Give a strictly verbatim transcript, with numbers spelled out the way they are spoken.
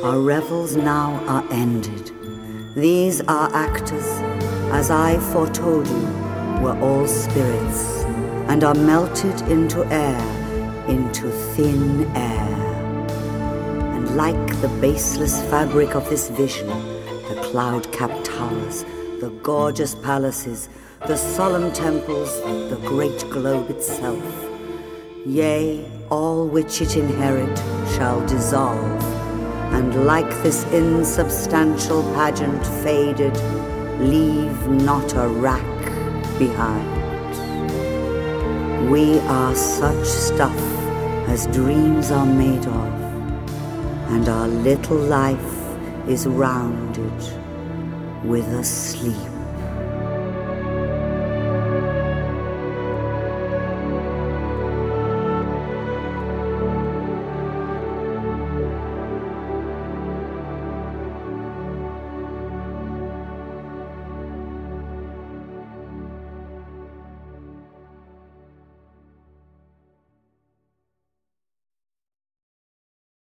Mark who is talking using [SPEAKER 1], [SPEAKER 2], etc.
[SPEAKER 1] Our revels now are ended. These are actors, as I foretold you, were all spirits, and are melted into air, into thin air. And like the baseless fabric of this vision, the cloud-capped towers, the gorgeous palaces, the solemn temples, the great globe itself, yea, all which it inherit shall dissolve, and like this insubstantial pageant faded, leave not a rack behind. We are such stuff as dreams are made of, and our little life is rounded with a sleep.